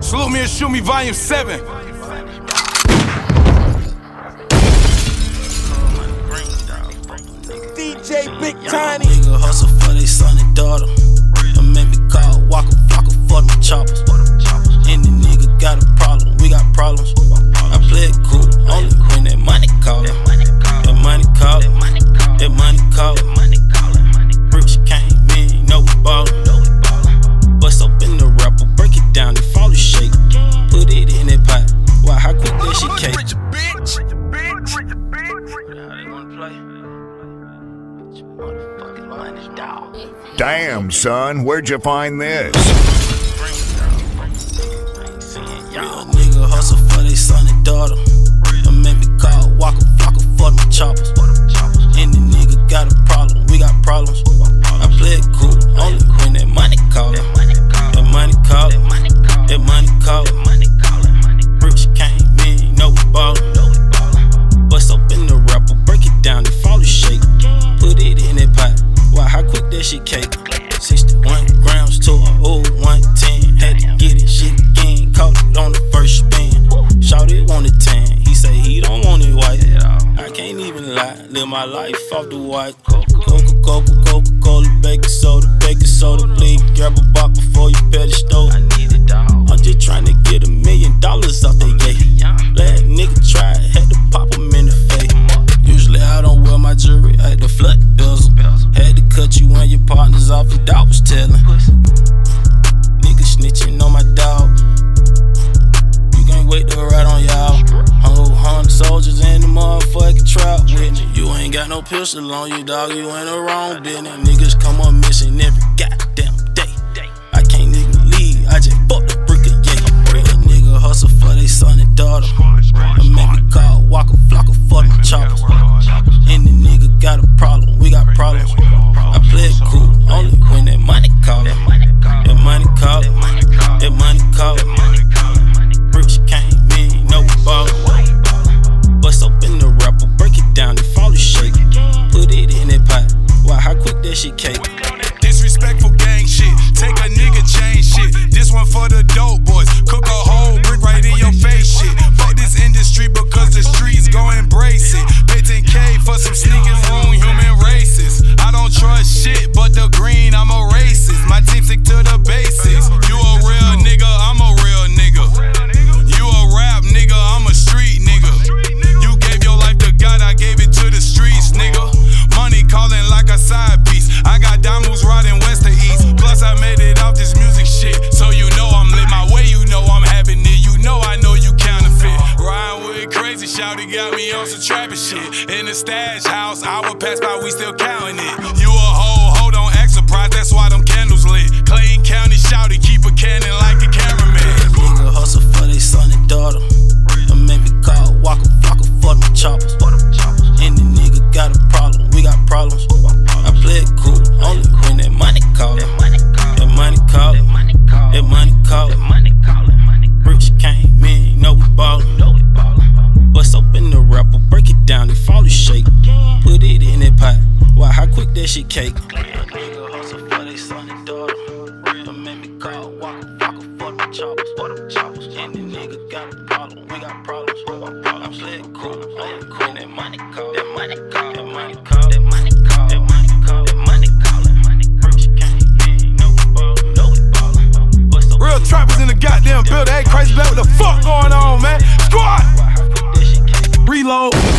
Salute Me and Shoot Me Volume 7. DJ Big Tiny. Nigga hustle for they son and daughter. Don't make me call Waka Flocka for them choppers. Any nigga got a problem, we got problems. I play it cool, only when that money callin'. That money callin', that money callin'. Rich came in, you know we ballin'. Bust up in the rapper, break it down, they fall to shake. Put it in that pot, wow, how quick that shit cake. Damn, son, where'd you find this? Real nigga hustle for they son and daughter. Don't make me call Waka Flocka for them choppers. Any nigga got a problem, we got problems. I play it cool, only when that money callin'. That money callin', that money callin'. Rich came in, you know we ballin'. Bust up in the rapper, break it down, they fall to shake. Put it in that pot, wow, how quick that shit cake. 61 grams to an old 110. Had to get it, shit again, caught it on the first spin. Shawty want it tan, he say he don't want it white. I can't even lie, live my life off the white. Coca-Cola, baking soda, please grab a box before you pay the stove. I'm just trying to get $1 million off the gate. Last nigga tried, had to pop him in the face. Usually I don't wear my jewelry, I had to flood the bezel. Had to cut you and your partners off, the dog was telling. Niggas snitching on my dog. You can't wait to ride on y'all. 100 soldiers in the motherfucking trap with me. You ain't got no pistol on you, dog, you ain't the wrong business. Niggas come up missing every goddamn day. I can't even leave, I just fucked the brick of yay. Real nigga hustle for they son and daughter. Don't make me call Waka Flocka for them choppers. Any nigga got a problem, we got problems. I play it cool, only when that money callin'. That money callin', that money callin'. Rich came in, you know we ballin'. Bust up in the rapper, break it down, they fall to shake. Put it in that pot, wow, how quick that shit cake. Disrespectful gang shit, take a nigga chain shit. This one for the dope boys, cook a whole brick right in your face shit. Fuck this industry because the streets gon' embrace it. Pay 10K for some sneakers, on human races. I don't trust shit, but the green, I'm a racist. My team stick to the basics. You a real nigga, I'm a real nigga. You a rap nigga, I'm a street nigga. You gave your life to God, I gave it to the streets, nigga. Money calling like a side piece. I got diamonds riding west to east. Plus I made it off this music shit. So you know I'm lit my way, you know I'm having it. You know I know you counterfeit. Riding with crazy, shouty got me on some trapping shit. In the stash house, I would pass by, we still counting it. You a hoe, don't act surprised, that's why them candles lit. Clayton County, shouty, keep a cannon like a cameraman. Nigga hustle for they son and daughter. Don't make me call Waka Flocka for them choppers. Any nigga got a problem, we got problems. I play it cool, only when that money callin'. That money callin', that money callin'. Rich came in, you know we ballin'. Bust up in the rapper, break it down, they fall to shake. Put it in that pot, wow, how quick that shit cake. Nigga hustle for they son and daughter. Don't make me call Waka Flocka for them choppers. Any nigga got a problem, we got problems. I play it cool, only when that money call. That money call, that money call, that money call, that money call, that money callin'. Rich came in, you know we ballin'. Real trappers in the goddamn building. Hey, Christ back with the